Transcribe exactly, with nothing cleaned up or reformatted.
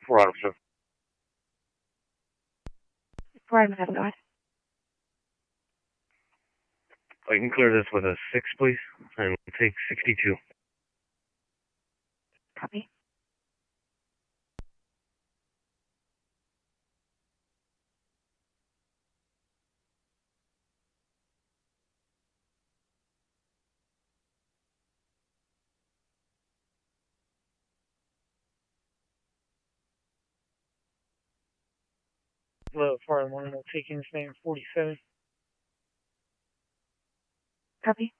four out of seven. four out of seven, go ahead. I can clear this with a six, please, and take sixty-two. Copy. Well, four one will take in stand forty-seven. Copy.